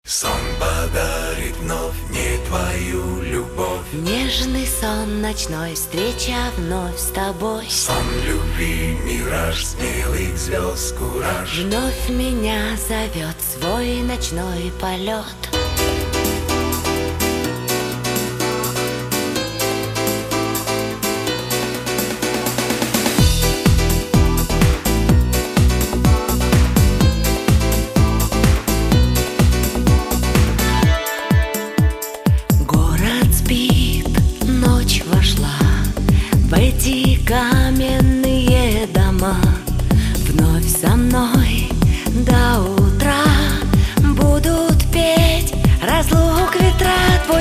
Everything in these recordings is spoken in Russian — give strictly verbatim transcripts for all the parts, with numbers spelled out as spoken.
Сон подарит вновь не твою любовь. Нежный сон ночной, встреча вновь с тобой. Сон любви, мираж, смелых звезд, кураж. Вновь меня зовет свой ночной полет. В эти каменные дома вновь со мной до утра будут петь разлук ветра. Твой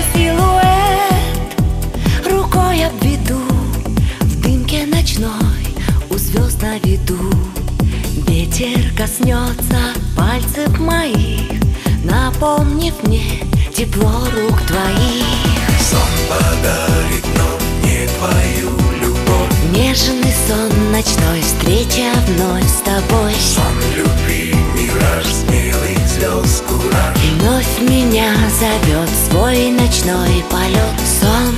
силуэт рукой обведу, в дымке ночной у звезд на виду. Ветер коснется пальцев моих, напомнив мне тепло рук твоих. Сон подарит вновь не твою любовь. Нежный сон ночной, встреча вновь с тобой. Сон любви, мираж, смелых звезд, кураж. Вновь меня зовет свой ночной полет. Сон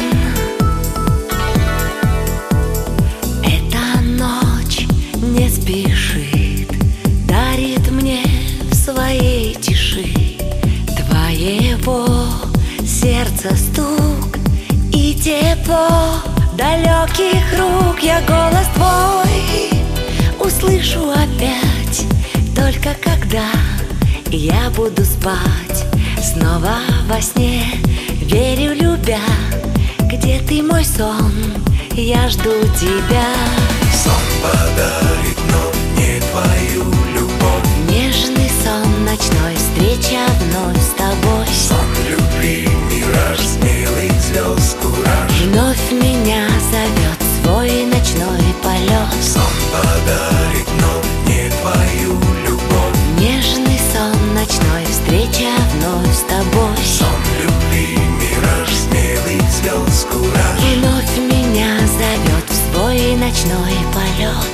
— эта ночь не спешит, дарит мне в своей тиши твоего сердца стук и тепло далеких рук. Я голос твой услышу опять, только когда я буду спать. Снова во сне, верю, любя, где ты, мой сон, я жду тебя. Сон подарит вновь не твою любовь. Нежный сон ночной, встреча вновь с тобой. Сон любви, мираж, смелых звезд, кураж. Вновь меня зовет свой ночной полет. Сон подарит вновь не твою любовь. Нежный сон ночной, встреча вновь с тобой. Сон любви, мираж, смелых звезд, кураж. Вновь меня зовет в свой ночной полет.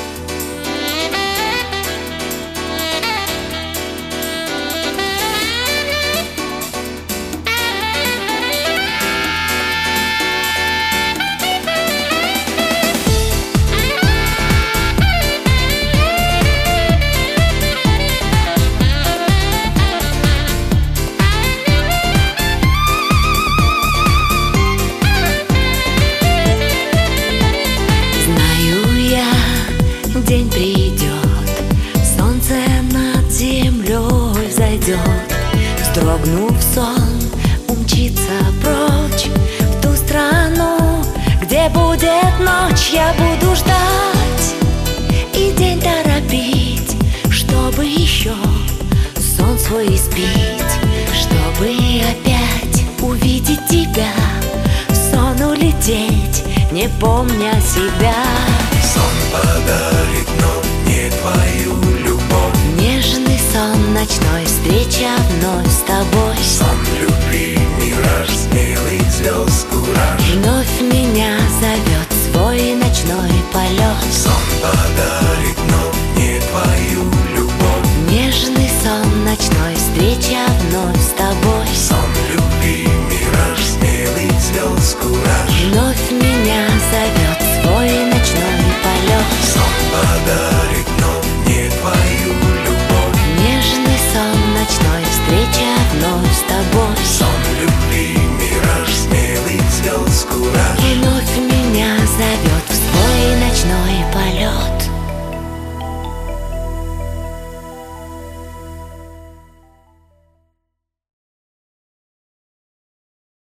День придет, солнце над землей взойдет. Вздрогнув, сон умчится прочь в ту страну, где будет ночь. Я буду ждать и день торопить, чтобы еще сон свой испить, чтобы опять увидеть тебя, в сон улететь, не помня себя. Сон подарит вновь не твою любовь. Нежный сон ночной, встреча вновь с тобой. Сон любви, мираж, смелых звезд, кураж. Вновь меня зовет свой ночной полет. Сон подарит вновь не твою любовь. Нежный сон ночной, встреча вновь с тобой. Сон любви, мираж, смелых звезд, кураж. Вновь меня зовет свой ночной полет. Сон подарит вновь не твою любовь. Нежный сон ночной, встреча вновь с тобой.